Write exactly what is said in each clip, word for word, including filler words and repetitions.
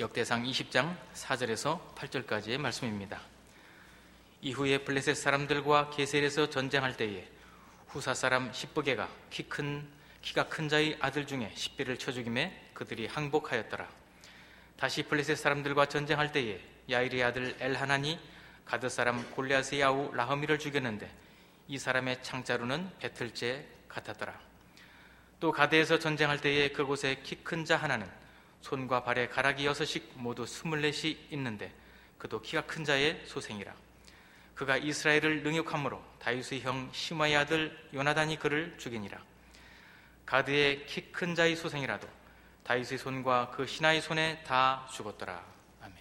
역대상 이십 장 사 절에서 팔 절까지의 말씀입니다. 이후에 블레셋 사람들과 게셀에서 전쟁할 때에 후사 사람 십부게가 키 큰, 키가 큰 자의 아들 중에 십배를 쳐 죽임에 그들이 항복하였더라. 다시 블레셋 사람들과 전쟁할 때에 야일의 아들 엘하난이 가드 사람 골리앗의 아우 라흐미를 죽였는데 이 사람의 창자루는 배틀째 같았더라. 또 가드에서 전쟁할 때에 그곳에 키 큰 자 하나는 손과 발에 가락이 여섯씩 모두 스물넷이 있는데 그도 키가 큰 자의 소생이라. 그가 이스라엘을 능욕함으로 다윗의 형 시므아의 아들 요나단이 그를 죽이니라. 가드의 키 큰 자의 소생이라도 다윗의 손과 그 신하의 손에 다 죽었더라. 아멘.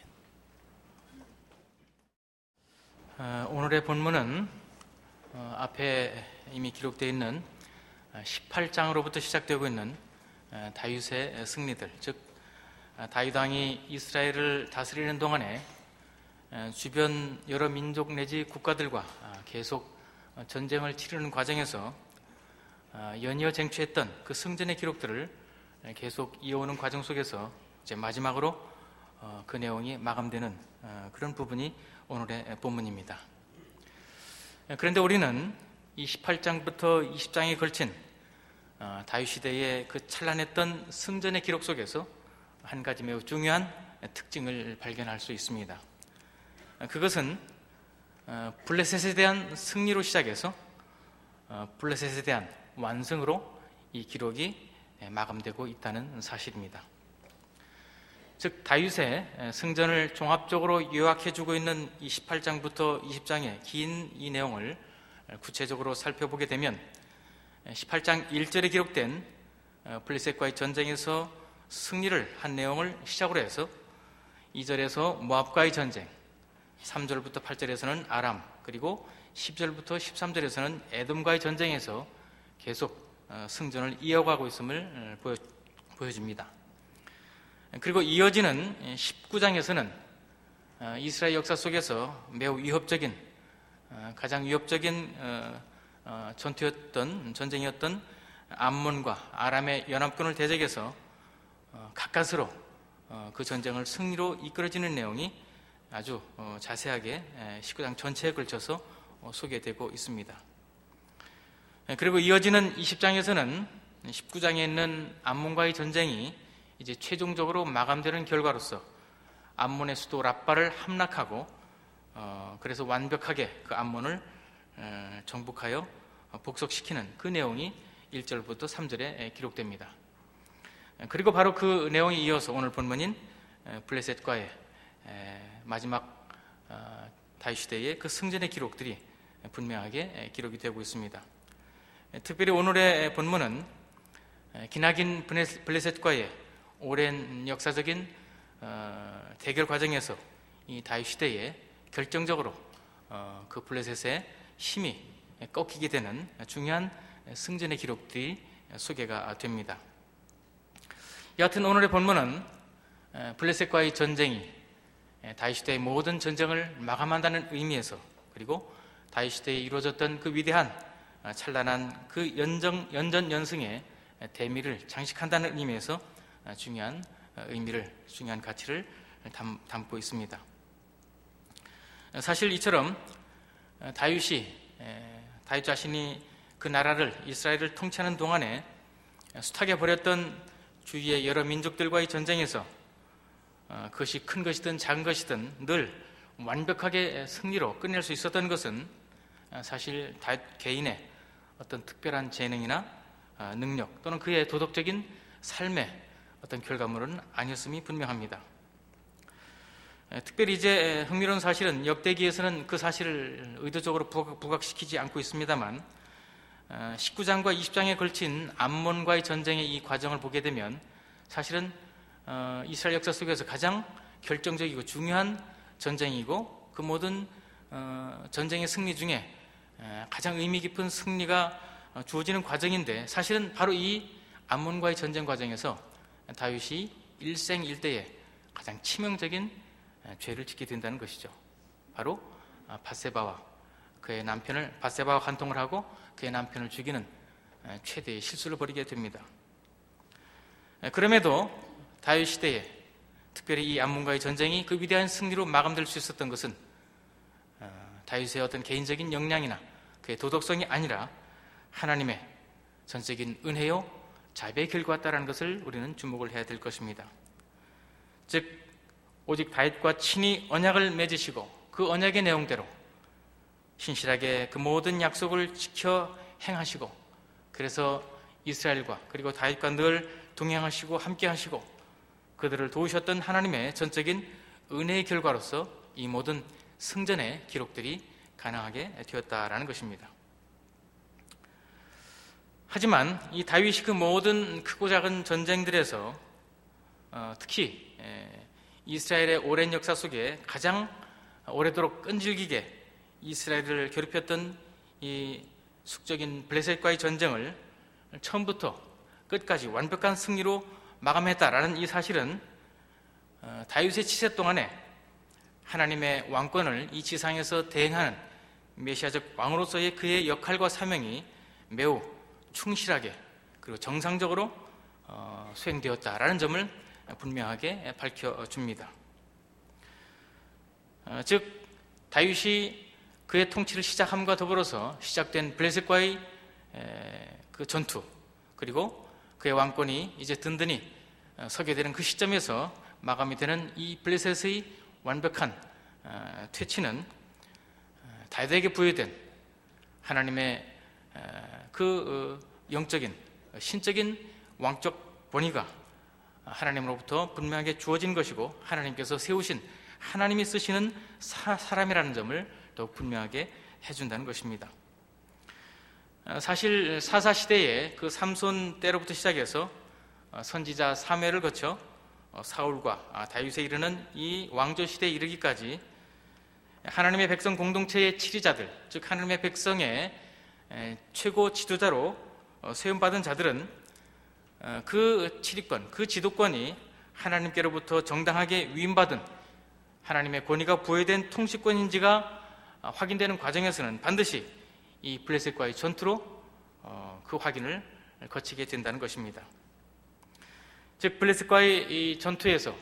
어, 오늘의 본문은 어, 앞에 이미 기록되어 있는 십팔 장으로부터 시작되고 있는 어, 다윗의 승리들, 즉 어, 다윗 왕이 이스라엘을 다스리는 동안에 어, 주변 여러 민족 내지 국가들과 어, 계속 전쟁을 치르는 과정에서 어, 연이어 쟁취했던 그 승전의 기록들을 계속 이어오는 과정 속에서 이제 마지막으로 어, 그 내용이 마감되는 어, 그런 부분이 오늘의 본문입니다. 그런데 우리는 이 십팔 장부터 이십 장에 걸친 어, 다윗 시대의 그 찬란했던 승전의 기록 속에서 한 가지 매우 중요한 특징을 발견할 수 있습니다. 그것은 어, 블레셋에 대한 승리로 시작해서 어, 블레셋에 대한 완승으로 이 기록이 마감되고 있다는 사실입니다. 즉 다윗의 승전을 종합적으로 요약해주고 있는 이 십팔 장부터 이십 장의 긴 이 내용을 구체적으로 살펴보게 되면 십팔 장 일 절에 기록된 블레셋과의 전쟁에서 승리를 한 내용을 시작으로 해서 이 절에서 모압과의 전쟁, 삼 절부터 팔 절에서는 아람, 그리고 십 절부터 십삼 절에서는 에돔과의 전쟁에서 계속 승전을 이어가고 있음을 보여줍니다. 그리고 이어지는 십구 장에서는 이스라엘 역사 속에서 매우 위협적인, 가장 위협적인 전투였던, 전쟁이었던 암몬과 아람의 연합군을 대적해서 가까스로 그 전쟁을 승리로 이끌어지는 내용이 아주 자세하게 십구 장 전체에 걸쳐서 소개되고 있습니다. 그리고 이어지는 이십 장에서는 십구 장에 있는 암몬과의 전쟁이 이제 최종적으로 마감되는 결과로서 암몬의 수도 랍바를 함락하고 어, 그래서 완벽하게 그 암몬을 에, 정복하여 복속시키는 그 내용이 일 절부터 삼 절에 기록됩니다. 그리고 바로 그 내용에 이어서 오늘 본문인 블레셋과의 에, 마지막 어, 다윗 시대의 그 승전의 기록들이 분명하게 기록이 되고 있습니다. 특별히 오늘의 본문은 기나긴 블레셋과의 오랜 역사적인 대결 과정에서 이 다윗 시대에 결정적으로 그 블레셋의 힘이 꺾이게 되는 중요한 승전의 기록들이 소개가 됩니다. 여하튼 오늘의 본문은 블레셋과의 전쟁이 다윗 시대의 모든 전쟁을 마감한다는 의미에서, 그리고 다윗 시대에 이루어졌던 그 위대한 찬란한 그 연정, 연전연승의 대미를 장식한다는 의미에서 중요한 의미를, 중요한 가치를 담, 담고 있습니다. 사실 이처럼 다윗이, 다윗 자신이 그 나라를, 이스라엘을 통치하는 동안에 숱하게 벌였던 주위의 여러 민족들과의 전쟁에서 그것이 큰 것이든 작은 것이든 늘 완벽하게 승리로 끝낼 수 있었던 것은 사실 다윗 개인의 어떤 특별한 재능이나 능력 또는 그의 도덕적인 삶의 어떤 결과물은 아니었음이 분명합니다. 특별히 이제 흥미로운 사실은 역대기에서는 그 사실을 의도적으로 부각시키지 않고 있습니다만 십구 장과 이십 장에 걸친 암몬과의 전쟁의 이 과정을 보게 되면 사실은 이스라엘 역사 속에서 가장 결정적이고 중요한 전쟁이고 그 모든 전쟁의 승리 중에 가장 의미 깊은 승리가 주어지는 과정인데, 사실은 바로 이 암몬과의 전쟁 과정에서 다윗이 일생일대에 가장 치명적인 죄를 짓게 된다는 것이죠. 바로 밧세바와 그의 남편을, 밧세바와 간통을 하고 그의 남편을 죽이는 최대의 실수를 벌이게 됩니다. 그럼에도 다윗 시대에 특별히 이 암몬과의 전쟁이 그 위대한 승리로 마감될 수 있었던 것은 다윗의 어떤 개인적인 역량이나 그의 도덕성이 아니라 하나님의 전적인 은혜요 자비의 결과였다는 것을 우리는 주목을 해야 될 것입니다. 즉 오직 다윗과 친히 언약을 맺으시고 그 언약의 내용대로 신실하게 그 모든 약속을 지켜 행하시고, 그래서 이스라엘과 그리고 다윗과 늘 동행하시고 함께 하시고 그들을 도우셨던 하나님의 전적인 은혜의 결과로서 이 모든 승전의 기록들이 가능하게 되었다라는 것입니다. 하지만 이 다윗이 그 모든 크고 작은 전쟁들에서 어, 특히 에, 이스라엘의 오랜 역사 속에 가장 오래도록 끈질기게 이스라엘을 괴롭혔던 이 숙적인 블레셋과의 전쟁을 처음부터 끝까지 완벽한 승리로 마감했다라는 이 사실은 어, 다윗의 치세 동안에 하나님의 왕권을 이 지상에서 대행하는 메시아적 왕으로서의 그의 역할과 사명이 매우 충실하게 그리고 정상적으로 어, 수행되었다라는 점을 분명하게 밝혀줍니다. 어, 즉 다윗이 그의 통치를 시작함과 더불어서 시작된 블레셋과의 에, 그 전투, 그리고 그의 왕권이 이제 든든히 어, 서게 되는 그 시점에서 마감이 되는 이 블레셋의 완벽한 어, 퇴치는 어, 다윗에게 부여된 하나님의 어, 그 어, 영적인 신적인 왕적 권위가 하나님으로부터 분명하게 주어진 것이고 하나님께서 세우신 하나님이 쓰시는 사, 사람이라는 점을 더욱 분명하게 해준다는 것입니다. 사실 사사시대에 그 삼손 때로부터 시작해서 선지자 사무엘을 거쳐 사울과 다윗에 이르는 이 왕조시대에 이르기까지 하나님의 백성 공동체의 치리자들, 즉 하나님의 백성의 최고 지도자로 세움받은 자들은 그 치리권, 그 지도권이 하나님께로부터 정당하게 위임받은 하나님의 권위가 부여된 통치권인지가 확인되는 과정에서는 반드시 이 블레셋과의 전투로 그 확인을 거치게 된다는 것입니다. 즉 블레셋과의 이 전투에서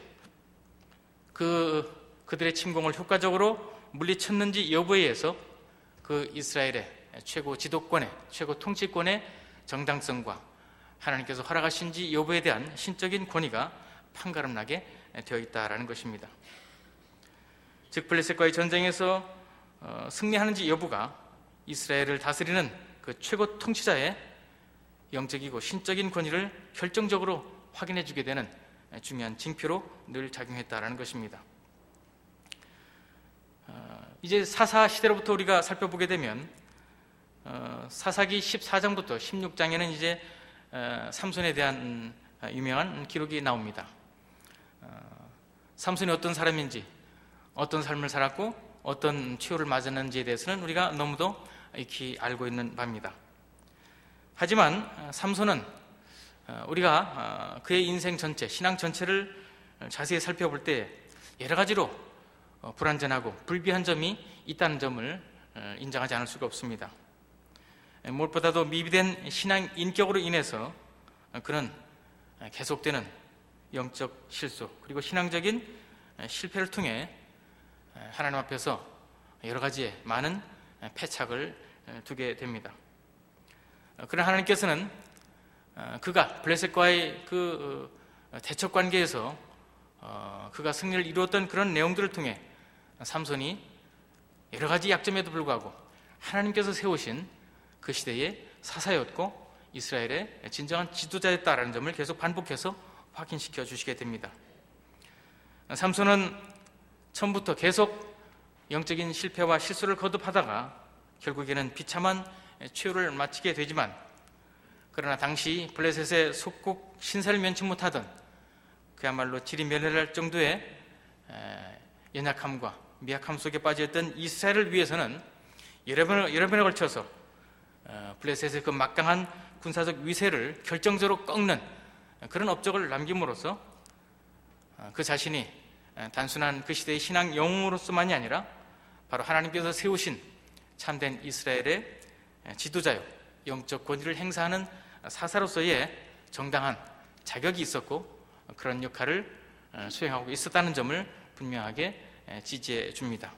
그 그들의 침공을 효과적으로 물리쳤는지 여부에 의해서 그 이스라엘의 최고 지도권의 최고 통치권의 정당성과 하나님께서 허락하신지 여부에 대한 신적인 권위가 판가름나게 되어 있다라는 것입니다. 즉 블레셋과의 전쟁에서 어, 승리하는지 여부가 이스라엘을 다스리는 그 최고 통치자의 영적이고 신적인 권위를 결정적으로 확인해 주게 되는 중요한 징표로 늘 작용했다라는 것입니다. 어, 이제 사사 시대로부터 우리가 살펴보게 되면 어, 사사기 십사 장부터 십육 장에는 이제 어, 삼손에 대한 유명한 기록이 나옵니다. 어, 삼손이 어떤 사람인지, 어떤 삶을 살았고 어떤 최후를 맞았는지에 대해서는 우리가 너무도 익히 알고 있는 바입니다. 하지만 삼손은 우리가 그의 인생 전체, 신앙 전체를 자세히 살펴볼 때 여러 가지로 불완전하고 불비한 점이 있다는 점을 인정하지 않을 수가 없습니다. 무엇보다도 미비된 신앙 인격으로 인해서 그는 계속되는 영적 실수 그리고 신앙적인 실패를 통해 하나님 앞에서 여러 가지의 많은 패착을 두게 됩니다. 그러나 하나님께서는 그가 블레셋과의 그 대척 관계에서 그가 승리를 이루었던 그런 내용들을 통해 삼손이 여러 가지 약점에도 불구하고 하나님께서 세우신 그 시대의 사사였고 이스라엘의 진정한 지도자였다라는 점을 계속 반복해서 확인시켜 주시게 됩니다. 삼손은 처음부터 계속 영적인 실패와 실수를 거듭하다가 결국에는 비참한 최후를 마치게 되지만, 그러나 당시 블레셋의 속국 신사를 면치 못하던 그야말로 지리멸렬할 정도의 연약함과 미약함 속에 빠져있던 이스라엘을 위해서는 여러 번, 여러 번에 걸쳐서 블레셋의 그 막강한 군사적 위세를 결정적으로 꺾는 그런 업적을 남김으로써 그 자신이 단순한 그 시대의 신앙 영웅으로서만이 아니라 바로 하나님께서 세우신 참된 이스라엘의 지도자요 영적 권위를 행사하는 사사로서의 정당한 자격이 있었고 그런 역할을 수행하고 있었다는 점을 분명하게 지지해 줍니다.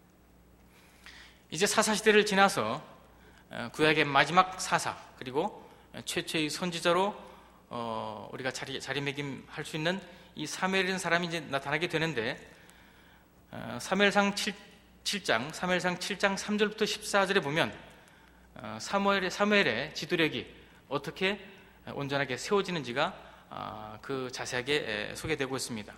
이제 사사시대를 지나서 구약의 마지막 사사 그리고 최초의 선지자로 우리가 자리, 자리매김할 수 있는 이 사무엘이라는 사람이 이제 나타나게 되는데, 사무엘상 칠 장, 사무엘상 칠 장 삼 절부터 십사 절에 보면 사무엘의, 사무엘의 지도력이 어떻게 온전하게 세워지는지가 그 자세하게 소개되고 있습니다.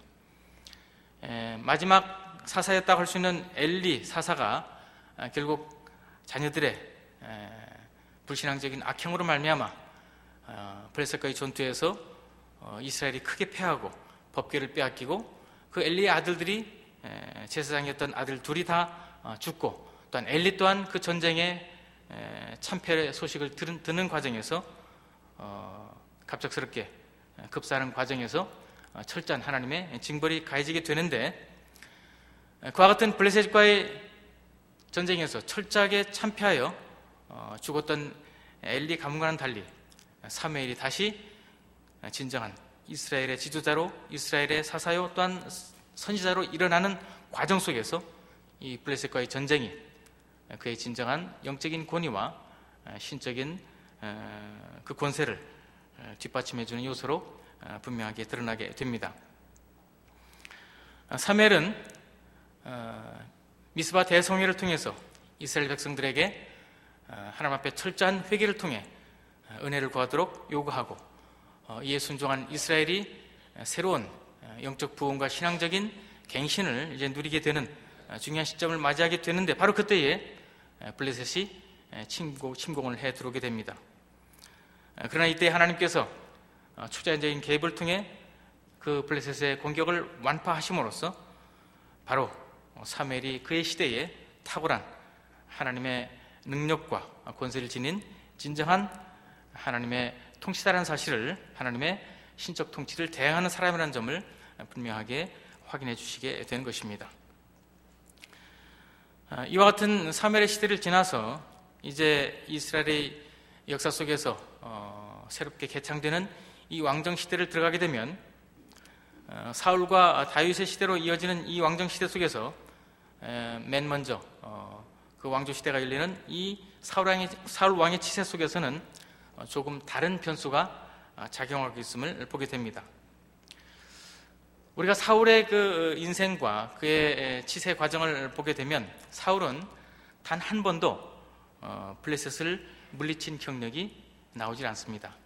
마지막 사사였다고 할 수 있는 엘리 사사가 결국 자녀들의 불신앙적인 악행으로 말미암아 블레셋과의 전투에서 이스라엘이 크게 패하고 법궤를 빼앗기고, 그 엘리의 아들들이 제사장이었던 아들 둘이 다 죽고, 또한 엘리 또한 그 전쟁에 참패의 소식을 듣는 과정에서 갑작스럽게 급사하는 과정에서 철저한 하나님의 징벌이 가해지게 되는데, 그와 같은 블레셋과의 전쟁에서 철저하게 참패하여 죽었던 엘리 가문과는 달리 사무엘이 다시 진정한 이스라엘의 지도자로, 이스라엘의 사사요 또한 선지자로 일어나는 과정 속에서 이 블레셋과의 전쟁이 그의 진정한 영적인 권위와 신적인 그 권세를 뒷받침해주는 요소로 분명하게 드러나게 됩니다. 사무엘은 미스바 대성회를 통해서 이스라엘 백성들에게 하나님 앞에 철저한 회개를 통해 은혜를 구하도록 요구하고, 이에 순종한 이스라엘이 새로운 영적 부흥과 신앙적인 갱신을 이제 누리게 되는 중요한 시점을 맞이하게 되는데, 바로 그때에 블레셋이 침공, 침공을 해 들어오게 됩니다. 그러나 이때 하나님께서 초자연적인 개입을 통해 그 블레셋의 공격을 완파하심으로써 바로 사무엘이 그의 시대에 탁월한 하나님의 능력과 권세를 지닌 진정한 하나님의 통치자라는 사실을, 하나님의 신적 통치를 대행하는 사람이라는 점을 분명하게 확인해 주시게 되는 것입니다. 이와 같은 사무엘의 시대를 지나서 이제 이스라엘의 역사 속에서 어, 새롭게 개창되는 이 왕정 시대를 들어가게 되면, 어, 사울과 다윗의 시대로 이어지는 이 왕정 시대 속에서 에, 맨 먼저 어, 그 왕조 시대가 열리는 이 사울 왕의, 사울 왕의 치세 속에서는 어, 조금 다른 변수가 작용하고 있음을 보게 됩니다. 우리가 사울의 그 인생과 그의 치세 과정을 보게 되면, 사울은 단 한 번도 어, 블레셋을 물리친 경력이 나오질 않습니다.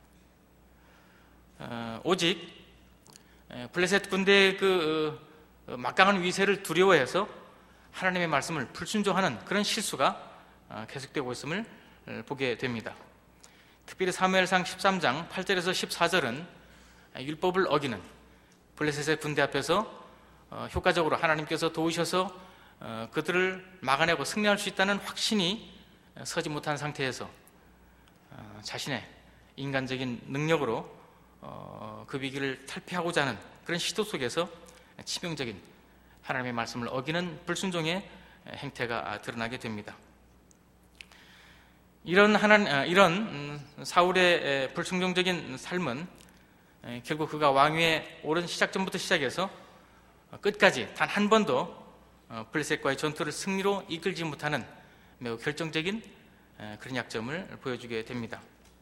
어, 오직 블레셋 군대의 그 어, 막강한 위세를 두려워해서 하나님의 말씀을 불순종하는 그런 실수가 어, 계속되고 있음을 보게 됩니다. 특별히 사무엘상 십삼 장 팔 절에서 십사 절은 율법을 어기는 블레셋의 군대 앞에서 어, 효과적으로 하나님께서 도우셔서 어, 그들을 막아내고 승리할 수 있다는 확신이 서지 못한 상태에서 어, 자신의 인간적인 능력으로 어, 그 위기를 탈피하고자 하는 그런 시도 속에서 치명적인 하나님의 말씀을 어기는 불순종의 행태가 드러나게 됩니다. 이런 하나, 이런 사울의 불순종적인 삶은 결국 그가 왕위에 오른 시작 전부터 시작해서 끝까지 단 한 번도 블레셋과의 전투를 승리로 이끌지 못하는 매우 결정적인 그런 약점을 보여주게 됩니다.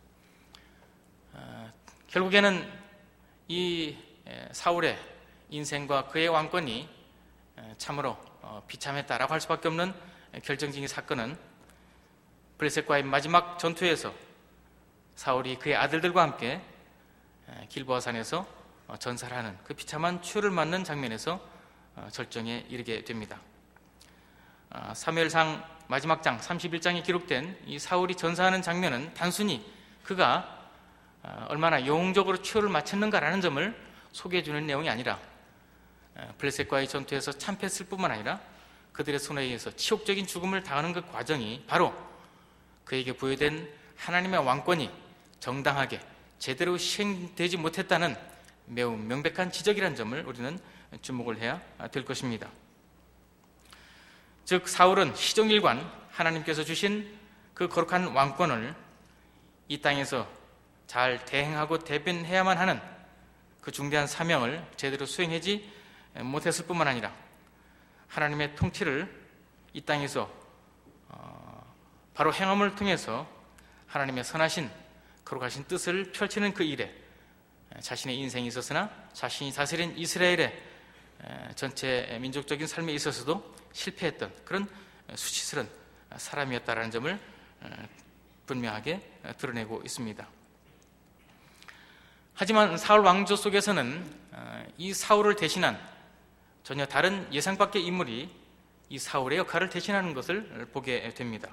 결국에는 이 사울의 인생과 그의 왕권이 참으로 비참했다라고 할 수밖에 없는 결정적인 사건은 블레셋과의 마지막 전투에서 사울이 그의 아들들과 함께 길보아산에서 전사를 하는 그 비참한 추월을 맞는 장면에서 절정에 이르게 됩니다. 사무엘상 마지막 장 삼십일 장에 기록된 이 사울이 전사하는 장면은 단순히 그가 얼마나 영웅적으로 추월을 마쳤는가라는 점을 소개해 주는 내용이 아니라, 블레셋과의 전투에서 참패했을 뿐만 아니라 그들의 손에 의해서 치욕적인 죽음을 당하는 그 과정이 바로 그에게 부여된 하나님의 왕권이 정당하게 제대로 시행되지 못했다는 매우 명백한 지적이라는 점을 우리는 주목을 해야 될 것입니다. 즉, 사울은 시종일관 하나님께서 주신 그 거룩한 왕권을 이 땅에서 잘 대행하고 대변해야만 하는 그 중대한 사명을 제대로 수행하지 못했을 뿐만 아니라 하나님의 통치를 이 땅에서 바로 행함을 통해서 하나님의 선하신 거룩하신 뜻을 펼치는 그 일에 자신의 인생이 있었으나 자신이 다스린 이스라엘의 전체 민족적인 삶에 있어서도 실패했던 그런 수치스러운 사람이었다는 점을 분명하게 드러내고 있습니다. 하지만 사울 왕조 속에서는 이 사울을 대신한 전혀 다른 예상 밖의 인물이 이 사울의 역할을 대신하는 것을 보게 됩니다.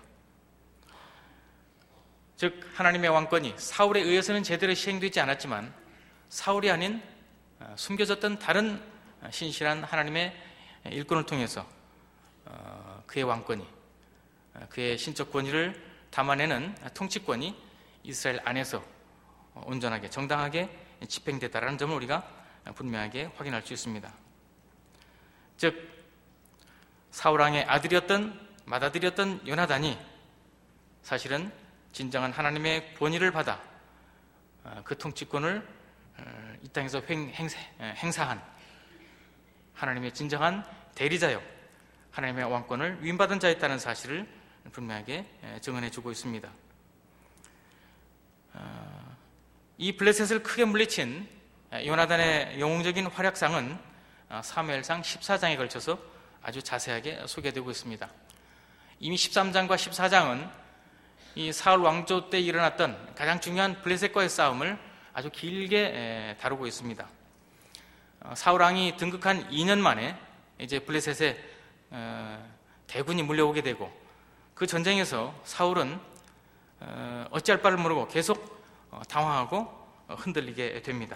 즉 하나님의 왕권이 사울에 의해서는 제대로 시행되지 않았지만 사울이 아닌 숨겨졌던 다른 신실한 하나님의 일꾼을 통해서 그의 왕권이, 그의 신적 권위를 담아내는 통치권이 이스라엘 안에서 온전하게 정당하게 집행됐다는 점을 우리가 분명하게 확인할 수 있습니다. 즉 사울왕의 아들이었던 맏아들이었던 요나단이 사실은 진정한 하나님의 권위를 받아 그 통치권을 이 땅에서 행사한 하나님의 진정한 대리자요 하나님의 왕권을 위임받은 자였다는 사실을 분명하게 증언해주고 있습니다. 이 블레셋을 크게 물리친 요나단의 영웅적인 활약상은 사무엘상 십사 장에 걸쳐서 아주 자세하게 소개되고 있습니다. 이미 십삼 장과 십사 장은 이 사울 왕조 때 일어났던 가장 중요한 블레셋과의 싸움을 아주 길게 다루고 있습니다. 사울 왕이 등극한 이 년 만에 이제 블레셋에 대군이 물려오게 되고 그 전쟁에서 사울은 어찌할 바를 모르고 계속 당황하고 흔들리게 됩니다.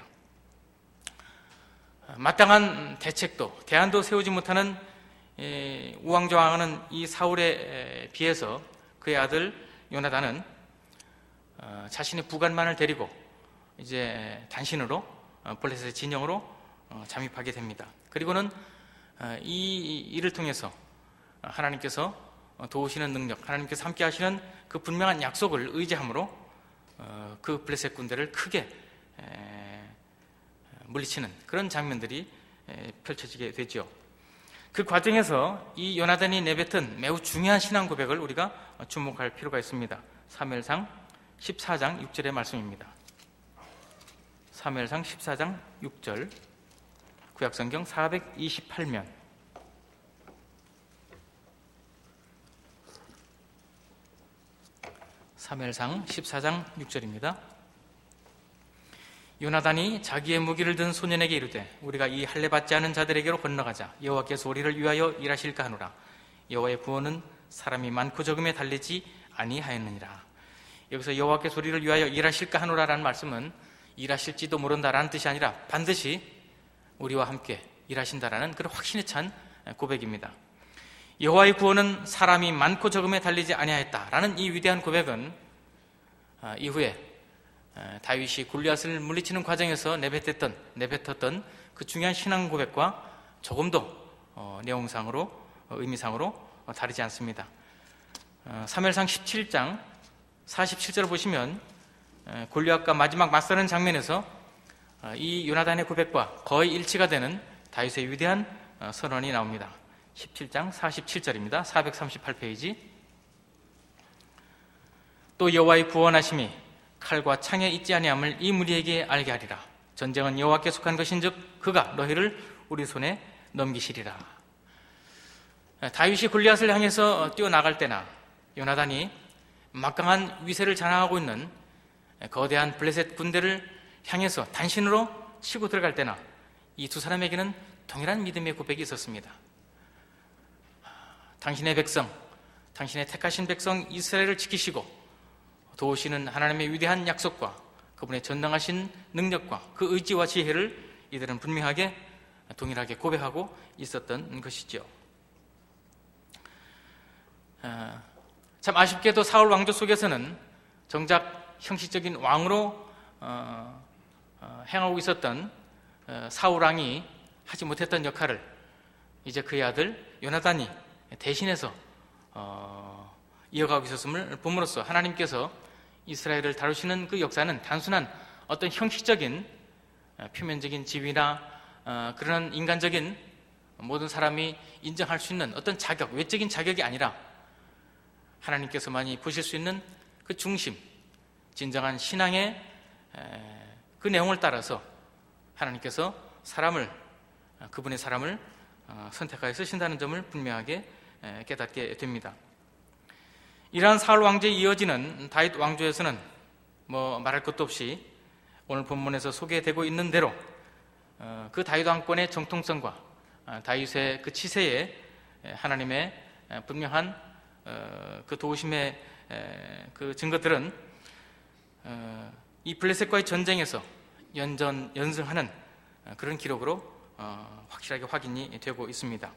마땅한 대책도 대안도 세우지 못하는 우왕좌왕하는 이 사울에 비해서 그의 아들 요나단은 자신의 부관만을 데리고 이제 단신으로 블레셋의 진영으로 잠입하게 됩니다. 그리고는 이 일을 통해서 하나님께서 도우시는 능력, 하나님께서 함께 하시는 그 분명한 약속을 의지함으로 그 블레셋 군대를 크게 물리치는 그런 장면들이 펼쳐지게 되죠. 그 과정에서 이 요나단이 내뱉은 매우 중요한 신앙 고백을 우리가 주목할 필요가 있습니다. 사무엘상 십사 장 육 절의 말씀입니다. 사무엘상 십사 장 육 절, 구약성경 사백이십팔 면. 사무엘상 십사 장 육 절입니다. 요나단이 자기의 무기를 든 소년에게 이르되 우리가 이 할례 받지 않은 자들에게로 건너가자. 여호와께서 우리를 위하여 일하실까 하노라. 여호와의 구원은 사람이 많고 적음에 달리지 아니하였느니라. 여기서 여호와께서 우리를 위하여 일하실까 하노라라는 말씀은 일하실지도 모른다라는 뜻이 아니라 반드시 우리와 함께 일하신다라는 그런 확신에 찬 고백입니다. 여호와의 구원은 사람이 많고 적음에 달리지 아니하였다라는 이 위대한 고백은 이후에 다윗이 골리앗을 물리치는 과정에서 내뱉었던, 내뱉었던 그 중요한 신앙 고백과 조금도 내용상으로, 의미상으로 다르지 않습니다. 사무엘상 십칠 장 사십칠 절을 보시면 골리앗과 마지막 맞서는 장면에서 이 요나단의 고백과 거의 일치가 되는 다윗의 위대한 선언이 나옵니다. 십칠 장 사십칠 절입니다. 사백삼십팔 페이지. 또 여호와의 구원하심이 칼과 창에 있지 아니함을 이 무리에게 알게 하리라. 전쟁은 여호와께 속한 것인즉 그가 너희를 우리 손에 넘기시리라. 다윗이 골리앗을 향해서 뛰어나갈 때나 요나단이 막강한 위세를 자랑하고 있는 거대한 블레셋 군대를 향해서 단신으로 치고 들어갈 때나 이 두 사람에게는 동일한 믿음의 고백이 있었습니다. 당신의 백성, 당신의 택하신 백성 이스라엘을 지키시고 도우시는 하나님의 위대한 약속과 그분의 전능하신 능력과 그 의지와 지혜를 이들은 분명하게 동일하게 고백하고 있었던 것이죠. 참 아쉽게도 사울 왕조 속에서는 정작 형식적인 왕으로 행하고 있었던 사울 왕이 하지 못했던 역할을 이제 그의 아들 요나단이 대신해서 이어가고 있었음을 봄으로써 하나님께서 이스라엘을 다루시는 그 역사는 단순한 어떤 형식적인 표면적인 지위나 그런 인간적인 모든 사람이 인정할 수 있는 어떤 자격, 외적인 자격이 아니라 하나님께서만이 보실 수 있는 그 중심, 진정한 신앙의 그 내용을 따라서 하나님께서 사람을, 그분의 사람을 선택하여 쓰신다는 점을 분명하게 깨닫게 됩니다. 이러한 사울 왕조에 이어지는 다윗 왕조에서는 뭐 말할 것도 없이 오늘 본문에서 소개되고 있는 대로 그 다윗 왕권의 정통성과 다윗의 그 치세에 하나님의 분명한 그 도우심의 그 증거들은 이 블레셋과의 전쟁에서 연전, 연승하는 그런 기록으로 확실하게 확인이 되고 있습니다.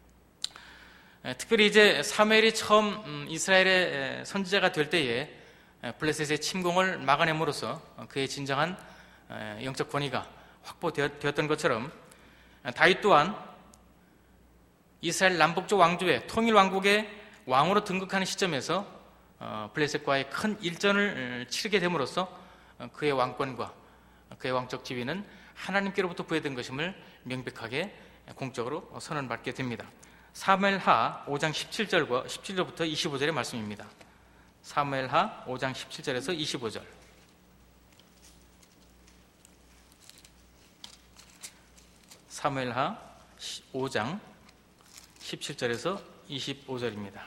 특별히 이제 사무엘이 처음 이스라엘의 선지자가 될 때에 블레셋의 침공을 막아냄으로써 그의 진정한 영적 권위가 확보되었던 것처럼 다윗 또한 이스라엘 남북쪽 왕조의 통일 왕국의 왕으로 등극하는 시점에서 블레셋과의 큰 일전을 치르게 됨으로써 그의 왕권과 그의 왕적 지위는 하나님께로부터 부여된 것임을 명백하게 공적으로 선언받게 됩니다. 사무엘하 오 장 십칠 절과 십칠 절부터 이십오 절의 말씀입니다. 사무엘하 오 장 십칠 절에서 이십오 절. 사무엘하 오 장 십칠 절에서 이십오 절입니다.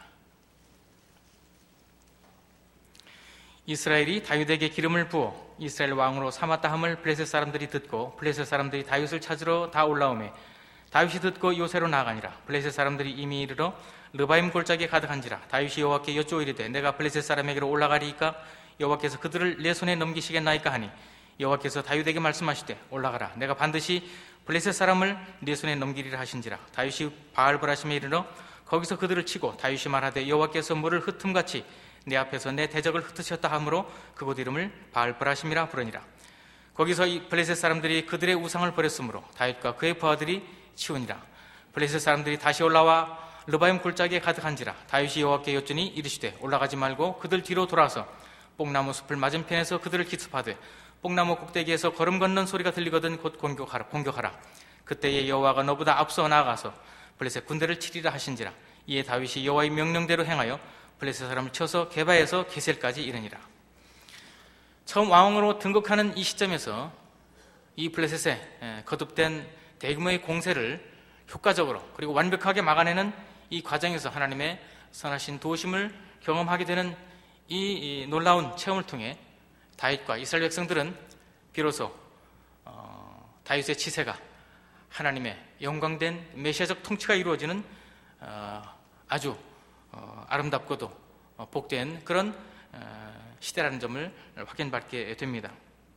이스라엘이 다윗에게 기름을 부어 이스라엘 왕으로 삼았다 함을 블레셋 사람들이 듣고 블레셋 사람들이 다윗을 찾으러 다 올라오매 다윗이 듣고 요새로 나아가니라. 블레셋 사람들이 이미 이르러 르바임 골짜기에 가득한지라. 다윗이 여호와께 여쭈어 이르되 내가 블레셋 사람에게로 올라가리이까 여호와께서 그들을 내 손에 넘기시겠나이까 하니 여호와께서 다윗에게 말씀하시되 올라가라. 내가 반드시 블레셋 사람을 네 손에 넘기리라 하신지라. 다윗이 바알브라심에 이르러 거기서 그들을 치고 다윗이 말하되 여호와께서 물을 흩음같이 내 앞에서 내 대적을 흩으셨다 하므로 그곳 이름을 바알브라심이라 부르니라. 거기서 이 블레셋 사람들이 그들의 우상을 버렸으므로 다윗과 그의 부하들이 치우니라. 블레셋 사람들이 다시 올라와 르바임 골짜기에 가득한지라. 다윗이 여호와께 여쭈니 이르시되 올라가지 말고 그들 뒤로 돌아서 뽕나무 숲을 맞은편에서 그들을 기습하되 뽕나무 꼭대기에서 걸음 걷는 소리가 들리거든 곧 공격하라. 공격하라. 그때에 여호와가 너보다 앞서 나아가서 블레셋 군대를 치리라 하신지라. 이에 다윗이 여호와의 명령대로 행하여 블레셋 사람을 쳐서 게바에서 게셀까지 이르니라. 처음 왕으로 등극하는 이 시점에서 이 블레셋에 거듭된 대규모의 공세를 효과적으로 그리고 완벽하게 막아내는 이 과정에서 하나님의 선하신 도우심을 경험하게 되는 이 놀라운 체험을 통해 다윗과 이스라엘 백성들은 비로소 어, 다윗의 치세가 하나님의 영광된 메시아적 통치가 이루어지는 어, 아주 어, 아름답고도 어, 복된 그런 어, 시대라는 점을 확인받게 됩니다.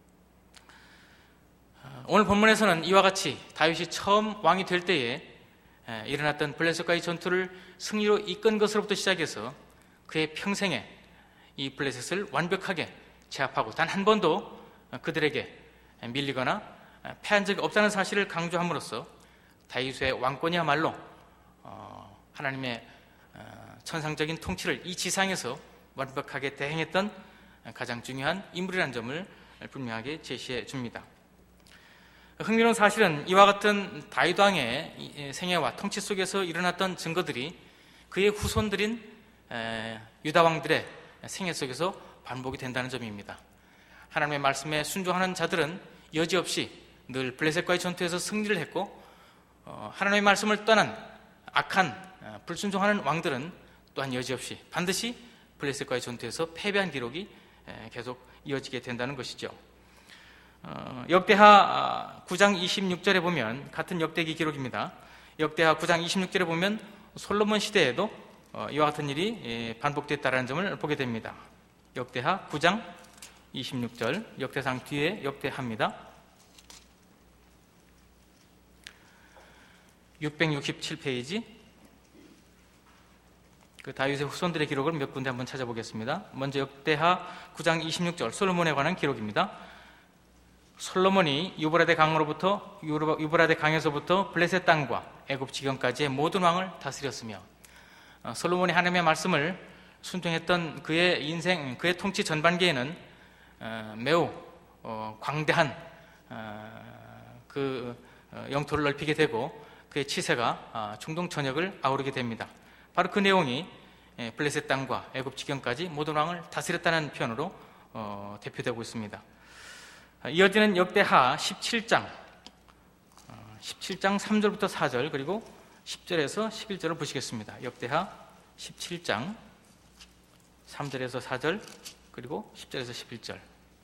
오늘 본문에서는 이와 같이 다윗이 처음 왕이 될 때에 일어났던 블레셋과의 전투를 승리로 이끈 것으로부터 시작해서 그의 평생에 이 블레셋을 완벽하게 제압하고 단 한 번도 그들에게 밀리거나 패한 적이 없다는 사실을 강조함으로써 다윗의 왕권이야말로 하나님의 천상적인 통치를 이 지상에서 완벽하게 대행했던 가장 중요한 인물이라는 점을 분명하게 제시해 줍니다. 흥미로운 사실은 이와 같은 다윗 왕의 생애와 통치 속에서 일어났던 증거들이 그의 후손들인 유다 왕들의 생애 속에서 반복이 된다는 점입니다. 하나님의 말씀에 순종하는 자들은 여지없이 늘 블레셋과의 전투에서 승리를 했고 하나님의 말씀을 떠난 악한 불순종하는 왕들은 또한 여지없이 반드시 블레셋과의 전투에서 패배한 기록이 계속 이어지게 된다는 것이죠. 어, 역대하 구 장 이십육 절에 보면 같은 역대기 기록입니다. 역대하 구 장 이십육 절에 보면 솔로몬 시대에도 어, 이와 같은 일이 예, 반복됐다는 점을 보게 됩니다. 역대하 구 장 이십육 절 역대상 뒤에 역대하입니다. 육백육십칠 페이지 그 다윗의 후손들의 기록을 몇 군데 한번 찾아보겠습니다. 먼저 역대하 구 장 이십육 절 솔로몬에 관한 기록입니다. 솔로몬이 유브라데 강으로부터 유브라데 강에서부터 블레셋 땅과 애굽 지경까지의 모든 왕을 다스렸으며 솔로몬이 하나님의 말씀을 순종했던 그의 인생, 그의 통치 전반기에는 매우 광대한 그 영토를 넓히게 되고 그의 치세가 중동 전역을 아우르게 됩니다. 바로 그 내용이 블레셋 땅과 애굽 지경까지 모든 왕을 다스렸다는 표현으로 어, 대표되고 있습니다. 이어지는 역대하 십칠 장 십칠 장 삼 절부터 사 절 그리고 십 절에서 십일 절을 보시겠습니다. 역대하 십칠 장 삼 절에서 사 절 그리고 십 절에서 십일 절.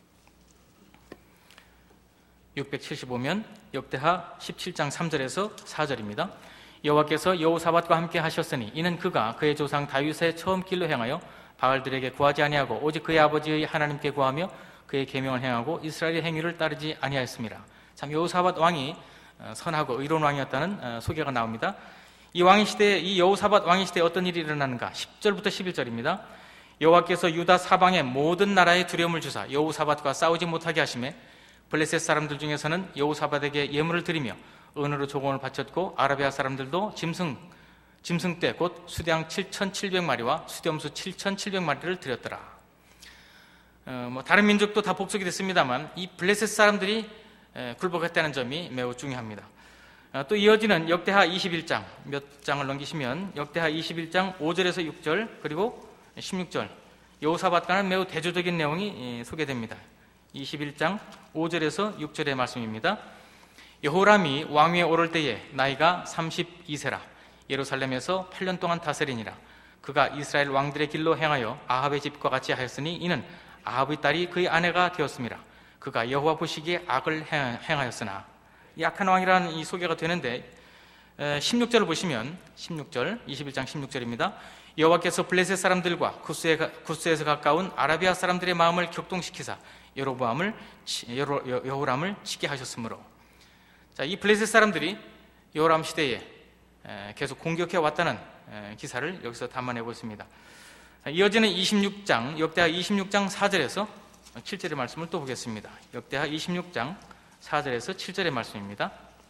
육백칠십오 면 역대하 십칠 장 삼 절에서 사 절입니다. 여호와께서 여호사밧과 함께 하셨으니 이는 그가 그의 조상 다윗의 처음 길로 행하여 바알들에게 구하지 아니하고 오직 그의 아버지의 하나님께 구하며 그의 계명을 행하고 이스라엘의 행위를 따르지 아니하였습니다. 참 여호사밧 왕이 선하고 의로운 왕이었다는 소개가 나옵니다. 이 왕의 시대에 이 여호사밧 왕의 시대에 어떤 일이 일어나는가? 십 절부터 십일 절입니다. 여호와께서 유다 사방의 모든 나라에 두려움을 주사 여호사밧과 싸우지 못하게 하시매 블레셋 사람들 중에서는 여호사밧에게 예물을 드리며 은으로 조공을 바쳤고 아라비아 사람들도 짐승 짐승떼 곧 수량 칠천칠백 마리와 수렴수 칠천칠백 마리를 드렸더라. 어, 뭐 다른 민족도 다 복속이 됐습니다만 이 블레셋 사람들이 에, 굴복했다는 점이 매우 중요합니다. 어, 또 이어지는 역대하 이십일 장 몇 장을 넘기시면 역대하 이십일 장 오 절에서 육 절 그리고 십육 절 여호사밧과는 매우 대조적인 내용이 에, 소개됩니다. 이십일 장 오 절에서 육 절의 말씀입니다. 여호람이 왕위에 오를 때에 나이가 삼십이 세라 예루살렘에서 팔 년 동안 다스리니라. 그가 이스라엘 왕들의 길로 행하여 아합의 집과 같이 하였으니 이는 아합의 딸이 그의 아내가 되었음이라. 그가 여호와 보시기에 악을 행하였으나. 이 악한 왕이라는 이 소개가 되는데 십육 절을 보시면 십육 절 이십일 장 십육 절입니다. 여호와께서 블레셋 사람들과 구스에, 구스에서 가까운 아라비아 사람들의 마음을 격동시키사 여로보암을 여호람을 치게 하셨으므로. 자, 이 블레셋 사람들이 여호람 시대에 계속 공격해 왔다는 기사를 여기서 담아내고 있습니다. 이어지는 이십육 장 역대하 이십육 장 사 절에서 칠 절의 말씀을 또 보겠습니다. 역대하 이십육 장 사 절에서 칠 절의 말씀입니다.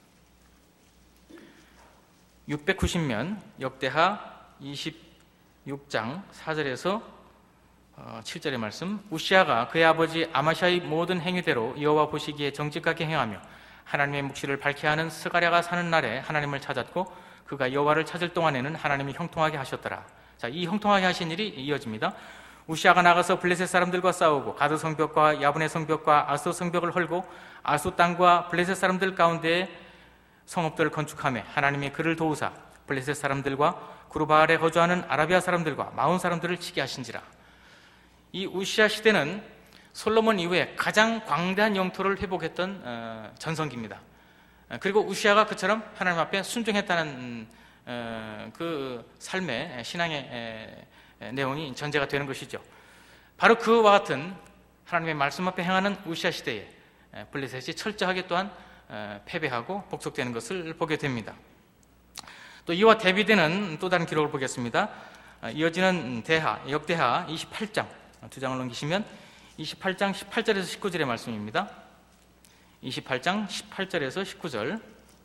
육백구십 면 역대하 이십육 장 사 절에서 칠 절의 말씀. 우시아가 그의 아버지 아마샤의 모든 행위대로 여호와 보시기에 정직하게 행하며 하나님의 묵시를 밝게 하는 스가랴가 사는 날에 하나님을 찾았고 그가 여호와를 찾을 동안에는 하나님이 형통하게 하셨더라. 자, 이 형통하게 하신 일이 이어집니다. 우시아가 나가서 블레셋 사람들과 싸우고 가드 성벽과 야분의 성벽과 아스 성벽을 헐고 아수 땅과 블레셋 사람들 가운데 성읍들을 건축하며 하나님이 그를 도우사 블레셋 사람들과 구르바알에 거주하는 아라비아 사람들과 마온 사람들을 치게 하신지라. 이 우시아 시대는 솔로몬 이후에 가장 광대한 영토를 회복했던 전성기입니다. 그리고 우시아가 그처럼 하나님 앞에 순종했다는 그 삶의 신앙의 내용이 전제가 되는 것이죠. 바로 그와 같은 하나님의 말씀 앞에 행하는 우시아 시대에 블레셋이 철저하게 또한 패배하고 복속되는 것을 보게 됩니다. 또 이와 대비되는 또 다른 기록을 보겠습니다. 이어지는 대하, 역대하 이십팔 장 두 장을 넘기시면 이십팔 장 십팔 절에서 십구 절의 말씀입니다. 이십팔 장 십팔 절에서 십구 절.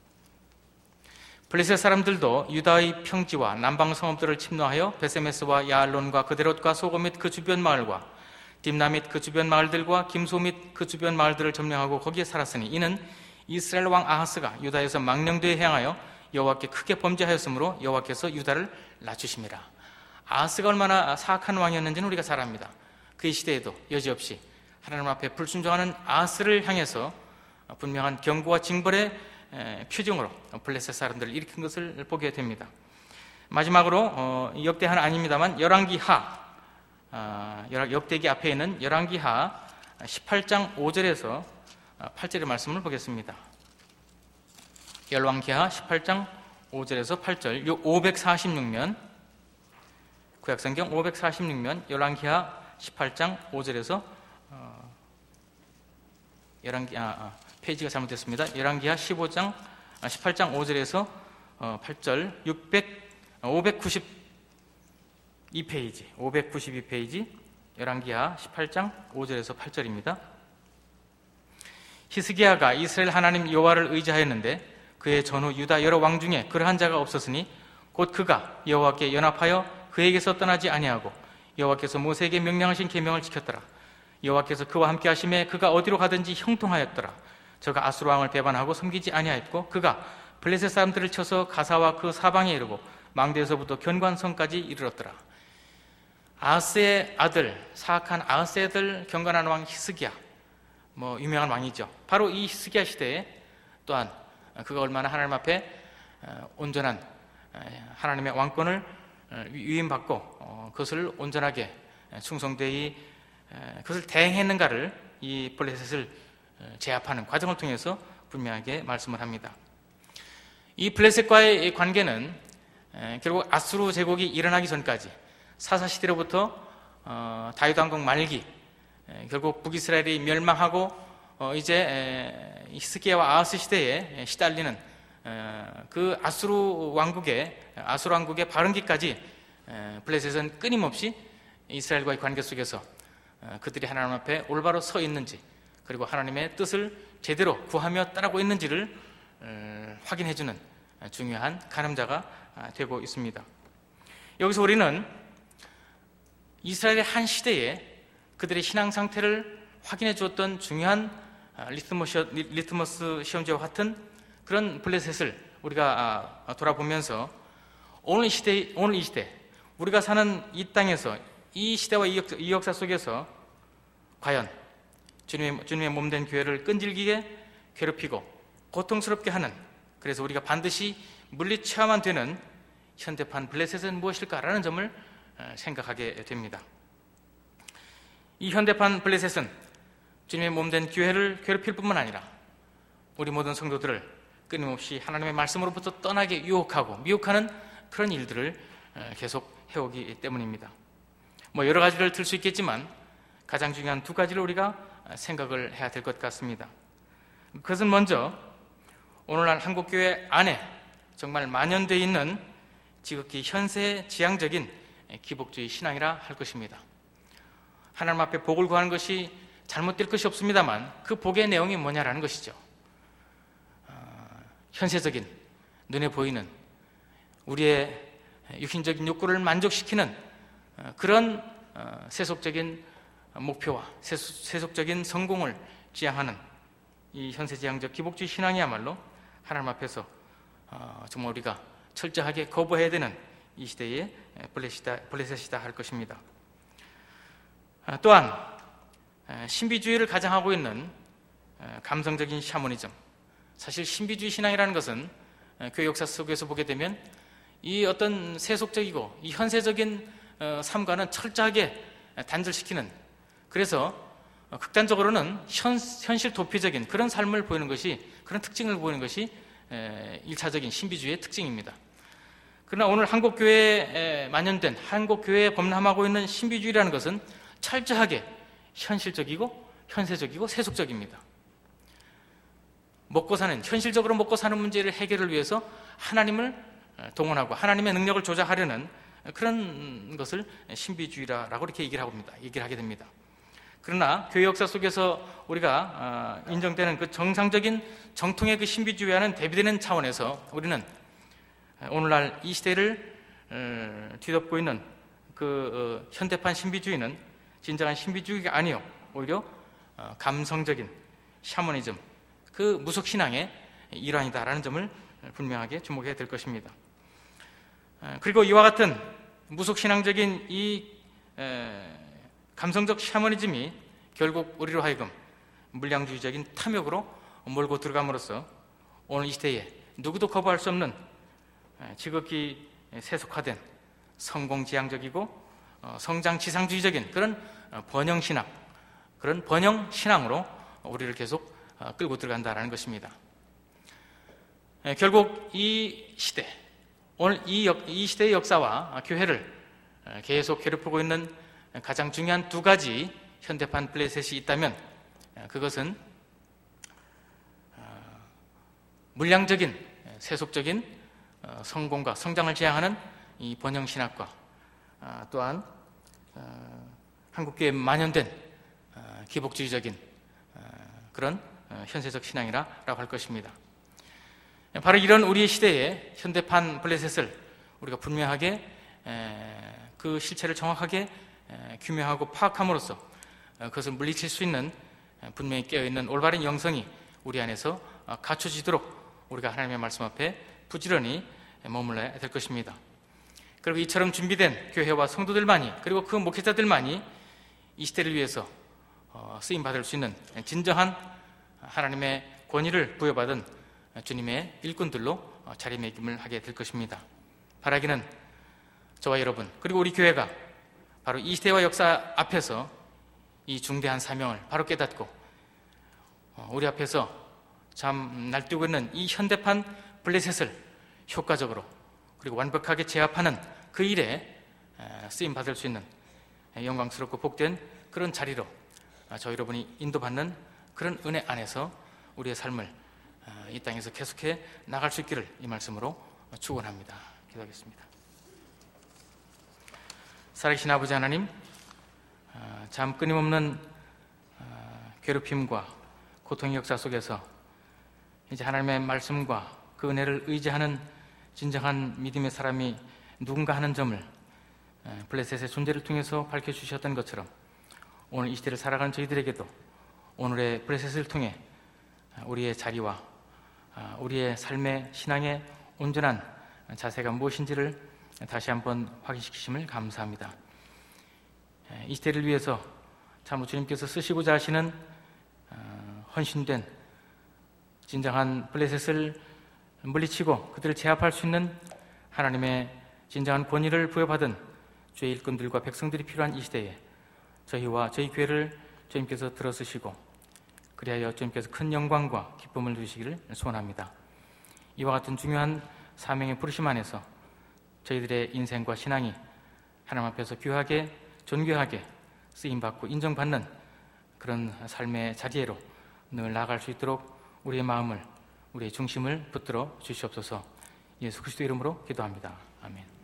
블레셋 사람들도 유다의 평지와 남방 성읍들을 침노하여 베세메스와 야알론과 그데롯과 소고 및 그 주변 마을과 딥나 및 그 주변 마을들과 김소 및 그 주변 마을들을 점령하고 거기에 살았으니 이는 이스라엘 왕 아하스가 유다에서 망령되이 행하여 여호와께 크게 범죄하였으므로 여호와께서 유다를 낮추심이라. 아하스가 얼마나 사악한 왕이었는지는 우리가 잘 압니다. 그의 시대에도 여지없이 하나님 앞에 불순종하는 아하스를 향해서 분명한 경고와 징벌의 표징으로 블레셋 사람들을 일으킨 것을 보게 됩니다. 마지막으로 역대하는 아닙니다만 열왕기하, 역대기 앞에 있는 열왕기하 십팔 장 오 절에서 팔 절의 말씀을 보겠습니다. 열왕기하 십팔 장 오 절에서 팔 절, 오백사십육 면 구약성경 오백사십육 면 열왕기하 십팔 장 오 절에서 어, 열왕기 아, 아, 페이지가 잘못됐습니다. 열왕기하 십오 장 아, 십팔 장 오 절에서 어, 팔 절 육백 오백구십이 페이지 오백구십이 페이지 열왕기하 십팔 장 오 절에서 팔 절입니다. 히스기야가 이스라엘 하나님 여호와를 의지하였는데 그의 전후 유다 여러 왕 중에 그러한 자가 없었으니 곧 그가 여호와께 연합하여 그에게서 떠나지 아니하고 여호와께서 모세에게 명령하신 계명을 지켰더라. 여호와께서 그와 함께 하심에 그가 어디로 가든지 형통하였더라. 저가 아수르 왕을 배반하고 섬기지 아니하였고 그가 블레셋 사람들을 쳐서 가사와 그 사방에 이르고 망대에서부터 견관성까지 이르렀더라. 아하스의 아들, 사악한 아하스의 아들 경건한 왕 히스기야, 뭐 유명한 왕이죠. 바로 이 히스기야 시대에 또한 그가 얼마나 하나님 앞에 온전한 하나님의 왕권을 위임받고 그것을 온전하게 충성되이 그것을 대행했는가를 이 블레셋을 제압하는 과정을 통해서 분명하게 말씀을 합니다. 이 블레셋과의 관계는 결국 아수르 제국이 일어나기 전까지 사사시대로부터 다윗 왕국 말기, 결국 북이스라엘이 멸망하고 이제 히스기야와 아하스 시대에 시달리는 그 아수르 왕국의 아수르 왕국의 바른기까지 블레셋은 끊임없이 이스라엘과의 관계 속에서 그들이 하나님 앞에 올바로 서 있는지, 그리고 하나님의 뜻을 제대로 구하며 따르고 있는지를 확인해주는 중요한 가늠자가 되고 있습니다. 여기서 우리는 이스라엘의 한 시대에 그들의 신앙 상태를 확인해 주었던 중요한 리트머스, 리트머스 시험지와 같은 그런 블레셋을 우리가 돌아보면서 오늘 이 시대, 오늘 이 시대, 우리가 사는 이 땅에서 이 시대와 이 역사, 이 역사 속에서 과연 주님의, 주님의 몸된 교회를 끈질기게 괴롭히고 고통스럽게 하는, 그래서 우리가 반드시 물리쳐야만 되는 현대판 블레셋은 무엇일까라는 점을 생각하게 됩니다. 이 현대판 블레셋은 주님의 몸된 교회를 괴롭힐 뿐만 아니라 우리 모든 성도들을 끊임없이 하나님의 말씀으로부터 떠나게 유혹하고 미혹하는 그런 일들을 계속 해오기 때문입니다. 뭐 여러 가지를 들 수 있겠지만 가장 중요한 두 가지를 우리가 생각을 해야 될 것 같습니다. 그것은 먼저 오늘날 한국교회 안에 정말 만연되어 있는 지극히 현세 지향적인 기복주의 신앙이라 할 것입니다. 하나님 앞에 복을 구하는 것이 잘못될 것이 없습니다만 그 복의 내용이 뭐냐라는 것이죠. 어, 현세적인, 눈에 보이는 우리의 육신적인 욕구를 만족시키는 그런 세속적인 목표와 세속적인 성공을 지향하는 이 현세지향적 기복주의 신앙이야말로 하나님 앞에서 정말 우리가 철저하게 거부해야 되는 이 시대의 블레셋이다, 블레셋이다 할 것입니다. 또한 신비주의를 가장하고 있는 감성적인 샤머니즘, 사실 신비주의 신앙이라는 것은 교회 역사 속에서 보게 되면 이 어떤 세속적이고 이 현세적인 삶과는 철저하게 단절시키는, 그래서 극단적으로는 현, 현실 도피적인 그런 삶을 보이는 것이, 그런 특징을 보이는 것이 일차적인 신비주의의 특징입니다. 그러나 오늘 한국교회에 만연된, 한국교회에 범람하고 있는 신비주의라는 것은 철저하게 현실적이고 현세적이고 세속적입니다. 먹고 사는, 현실적으로 먹고 사는 문제를 해결을 위해서 하나님을 동원하고 하나님의 능력을 조작하려는 그런 것을 신비주의라고 이렇게 얘기를 합니다. 얘기를 하게 됩니다. 그러나 교회 역사 속에서 우리가 인정되는 그 정상적인 정통의 그 신비주의와는 대비되는 차원에서 우리는 오늘날 이 시대를 뒤덮고 있는 그 현대판 신비주의는 진정한 신비주의가 아니요, 오히려 감성적인 샤머니즘, 그 무속신앙의 일환이다라는 점을 분명하게 주목해야 될 것입니다. 그리고 이와 같은 무속신앙적인 이 감성적 샤머니즘이 결국 우리로 하여금 물량주의적인 탐욕으로 몰고 들어감으로써 오늘 이 시대에 누구도 거부할 수 없는 지극히 세속화된 성공지향적이고 성장지상주의적인 그런 번영신앙, 그런 번영신앙으로 우리를 계속 끌고 들어간다는 것입니다. 결국 이 시대, 오늘 이, 역, 이 시대의 역사와 교회를 계속 괴롭히고 있는 가장 중요한 두 가지 현대판 블레셋이 있다면 그것은 물량적인 세속적인 성공과 성장을 지향하는 이 번영신학과, 또한 한국교회에 만연된 기복주의적인 그런 현세적 신앙이라고 할 것입니다. 바로 이런 우리의 시대의 현대판 블레셋을 우리가 분명하게 그 실체를 정확하게 규명하고 파악함으로써 그것을 물리칠 수 있는 분명히 깨어있는 올바른 영성이 우리 안에서 갖춰지도록 우리가 하나님의 말씀 앞에 부지런히 머물러야 될 것입니다. 그리고 이처럼 준비된 교회와 성도들만이, 그리고 그 목회자들만이 이 시대를 위해서 쓰임받을 수 있는 진정한 하나님의 권위를 부여받은 주님의 일꾼들로 자리매김을 하게 될 것입니다. 바라기는 저와 여러분, 그리고 우리 교회가 바로 이 시대와 역사 앞에서 이 중대한 사명을 바로 깨닫고 우리 앞에서 참 날뛰고 있는 이 현대판 블레셋을 효과적으로 그리고 완벽하게 제압하는 그 일에 쓰임받을 수 있는 영광스럽고 복된 그런 자리로 저 여러분이 인도받는 그런 은혜 안에서 우리의 삶을 이 땅에서 계속해 나갈 수 있기를 이 말씀으로 축원합니다. 기도하겠습니다. 살아계신 아버지 하나님, 참 끊임없는 괴롭힘과 고통의 역사 속에서 이제 하나님의 말씀과 그 은혜를 의지하는 진정한 믿음의 사람이 누군가 하는 점을 블레셋의 존재를 통해서 밝혀주셨던 것처럼 오늘 이 시대를 살아가는 저희들에게도 오늘의 블레셋을 통해 우리의 자리와 우리의 삶의 신앙의 온전한 자세가 무엇인지를 다시 한번 확인시키심을 감사합니다. 이 시대를 위해서 참 주님께서 쓰시고자 하시는 헌신된 진정한 블레셋을 물리치고 그들을 제압할 수 있는 하나님의 진정한 권위를 부여받은 주의 일꾼들과 백성들이 필요한 이 시대에 저희와 저희 교회를 주님께서 들어쓰시고 그리하여 주님께서 큰 영광과 기쁨을 주시기를 소원합니다. 이와 같은 중요한 사명의 부르심 안에서 저희들의 인생과 신앙이 하나님 앞에서 귀하게 존귀하게 쓰임받고 인정받는 그런 삶의 자리로 늘 나아갈 수 있도록 우리의 마음을, 우리의 중심을 붙들어 주시옵소서. 예수 그리스도 이름으로 기도합니다. 아멘.